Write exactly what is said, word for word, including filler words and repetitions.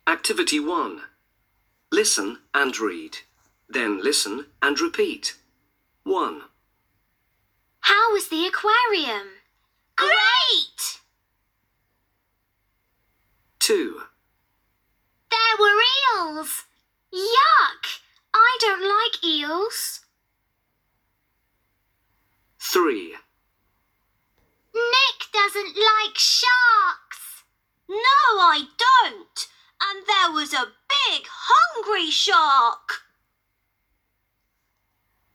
Activity one. Listen and read. Then listen and repeat. one. How was the aquarium? Great! two. There were eels. Yuck! I don't like eels. three. Nick doesn't like sharks. No, I don't. And there was a big hungry shark.